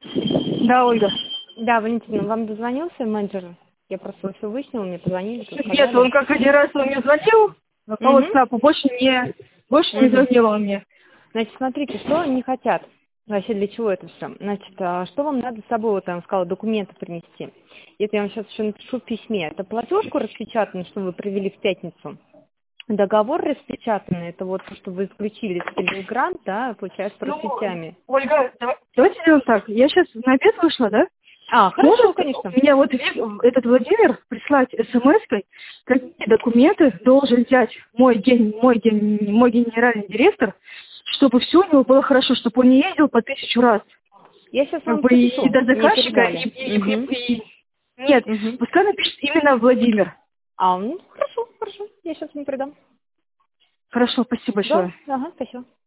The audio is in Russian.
Да, Ольга. Да, Валентина, вам дозвонился менеджер? Я просто все выяснила, мне позвонили, Нет, он как один раз он мне звонил по WhatsApp, больше не звонил он мне. Значит, смотрите, что они хотят. Вообще, для чего это все? Значит, что вам надо с собой, вот я вам сказала, документы принести. Это я вам сейчас еще напишу в письме. Это платежку распечатанную, что вы провели в пятницу. Договор распечатанный, это вот то, что вы исключили Телеграм, да, получается, с сетями. Ольга, давайте сделаем так. Я сейчас на обед вышла, да? Хорошо, Может конечно. меня вот этот Владимир прислать смс-кой, какие документы должен взять мой генеральный директор, чтобы все у него было хорошо, чтобы он не ездил по 1000 раз. Я сейчас вам И напишу. до заказчика, Нет, пускай напишет именно Владимир. Хорошо, я сейчас не передам. Хорошо, спасибо большое. Да, спасибо.